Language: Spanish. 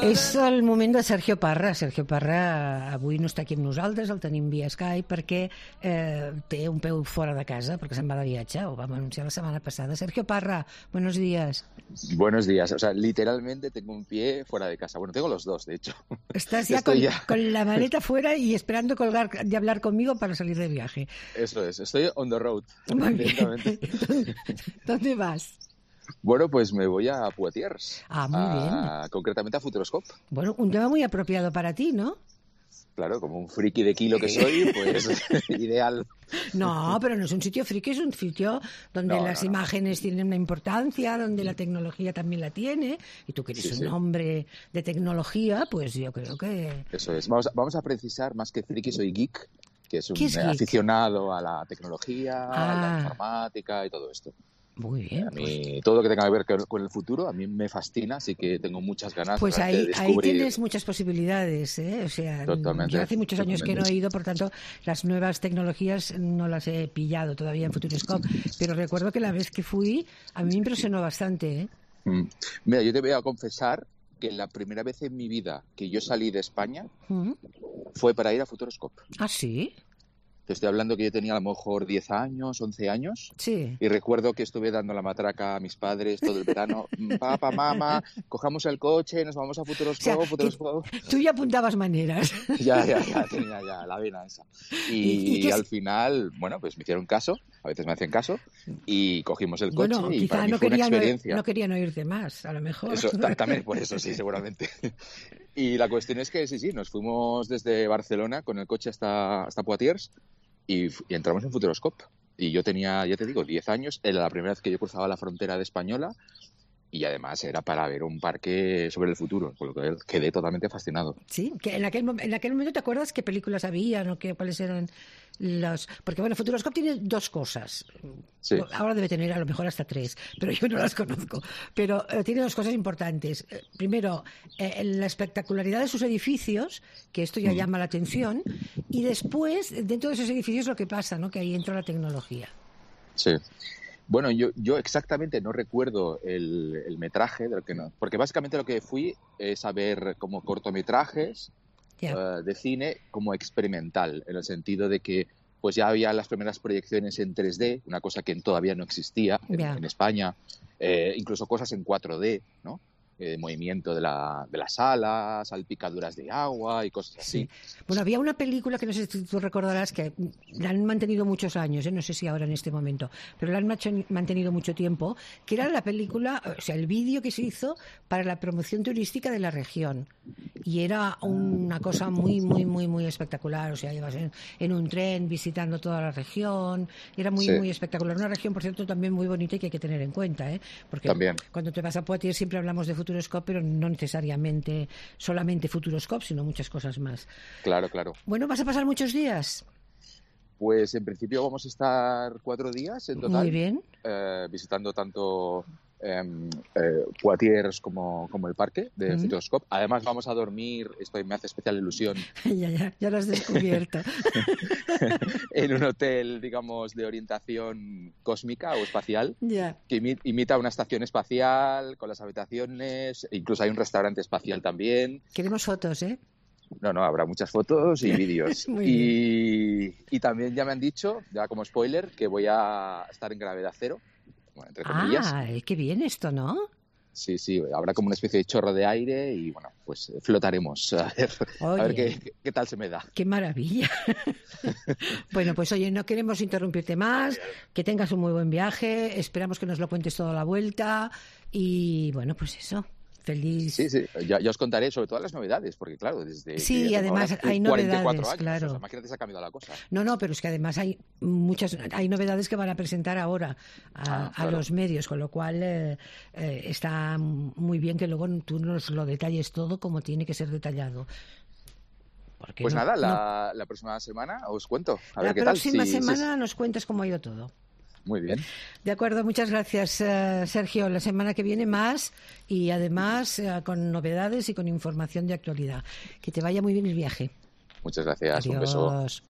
És el moment de Sergio Parra. Sergio Parra avui no està aquí amb nosaltres, el tenim via Skype perquè té un peu fora de casa, perquè se'n va de viatge, ho vam anunciar la setmana passada. Sergio Parra, buenos días. Buenos días. O sea, literalmente tengo un pie fuera de casa. Bueno, tengo los dos, de hecho. Estás ya con la maleta fuera y esperando colgar y hablar conmigo para salir de viaje. Eso es, estoy on the road. Muy bien. ¿Dónde vas? Bueno, pues me voy a Poitiers. Muy bien. Concretamente a Futuroscope. Bueno, un tema muy apropiado para ti, ¿no? Claro, como un friki de kilo que soy, pues ideal. No, pero no es un sitio friki, es un sitio donde las imágenes tienen una importancia, donde la tecnología también la tiene, y tú que eres un hombre de tecnología, pues yo creo que... Eso es. Vamos a precisar, más que friki, soy geek, que es un aficionado a la tecnología, a la informática y todo esto. Muy bien. A mí, todo lo que tenga que ver con el futuro, a mí me fascina, así que tengo muchas ganas pues de descubrir. Ahí tienes muchas posibilidades, ¿eh? O sea, totalmente, yo hace muchos años que no he ido, por tanto, las nuevas tecnologías no las he pillado todavía en Futuroscope, pero recuerdo que la vez que fui, a mí me impresionó bastante, ¿eh? Mira, yo te voy a confesar que la primera vez en mi vida que yo salí de España fue para ir a Futuroscope. ¿Ah, sí? Te estoy hablando que yo tenía a lo mejor 10 años, 11 años. Sí. Y recuerdo que estuve dando la matraca a mis padres todo el verano. Papá, mamá, cojamos el coche, nos vamos a Futuroscope, Tú ya apuntabas maneras. Ya, tenía ya la vena esa. Y al final, bueno, pues me hicieron caso, a veces me hacen caso, y cogimos el coche y para mí fue una experiencia. No querían oírte más, a lo mejor. Eso, también por eso, sí, seguramente. Y la cuestión es que sí, nos fuimos desde Barcelona con el coche hasta Poitiers y entramos en Futuroscope. Y yo tenía, ya te digo, 10 años, era la primera vez que yo cruzaba la frontera de Española y además era para ver un parque sobre el futuro, con lo que quedé totalmente fascinado. Sí, que en aquel momento, ¿te acuerdas qué películas habían o cuáles eran los...? Porque, bueno, Futuroscope tiene dos cosas. Sí. Ahora debe tener a lo mejor hasta tres, pero yo no las conozco. Pero tiene dos cosas importantes. Primero, la espectacularidad de sus edificios, que esto ya llama la atención, y después, dentro de esos edificios, lo que pasa, ¿no? Que ahí entra la tecnología. Sí. Bueno, yo exactamente no recuerdo el metraje, porque básicamente lo que fui es a ver como cortometrajes de cine como experimental, en el sentido de que pues ya había las primeras proyecciones en 3D, una cosa que todavía no existía en España, incluso cosas en 4D, ¿no? Movimiento de la sala, salpicaduras de agua y cosas así. Bueno, había una película que no sé si tú recordarás que la han mantenido muchos años, no sé si ahora en este momento, pero la han mantenido mucho tiempo, que era la película, o sea, el vídeo que se hizo para la promoción turística de la región. Y era una cosa muy, muy, muy, muy espectacular. O sea, ibas en un tren visitando toda la región. Era muy, muy espectacular. Una región, por cierto, también muy bonita y que hay que tener en cuenta, ¿eh? Porque cuando te vas a Poitiers siempre hablamos de Futuroscope, pero no necesariamente solamente Futuroscope, sino muchas cosas más. Claro, claro. Bueno, ¿vas a pasar muchos días? Pues en principio vamos a estar 4 días en total. Muy bien. Visitando tanto Poitiers como el parque de Futuroscope. Además vamos a dormir, esto me hace especial ilusión. Ya lo has descubierto. En un hotel, digamos, de orientación cósmica o espacial, que imita una estación espacial con las habitaciones, incluso hay un restaurante espacial también. Queremos fotos, ¿eh? No, habrá muchas fotos y vídeos. Y también ya me han dicho, ya como spoiler, que voy a estar en gravedad cero. Bueno, entre comillas. Qué bien esto, ¿no? Sí, habrá como una especie de chorro de aire y bueno, pues flotaremos a ver qué tal se me da. ¡Qué maravilla! Bueno, pues oye, no queremos interrumpirte más, que tengas un muy buen viaje, esperamos que nos lo cuentes todo a la vuelta y bueno, pues eso. Feliz. Sí, ya os contaré sobre todas las novedades, porque claro, desde y además hay novedades, 44 años, claro. O sea, imagínate, se ha cambiado la cosa. No, pero es que además hay novedades que van a presentar ahora a los medios, con lo cual está muy bien que luego tú nos lo detalles todo como tiene que ser detallado. Pues la próxima semana os cuento. A ver qué tal. La próxima semana nos cuentas cómo ha ido todo. Muy bien. De acuerdo, muchas gracias, Sergio. La semana que viene más y además con novedades y con información de actualidad. Que te vaya muy bien el viaje. Muchas gracias. Adiós. Un beso.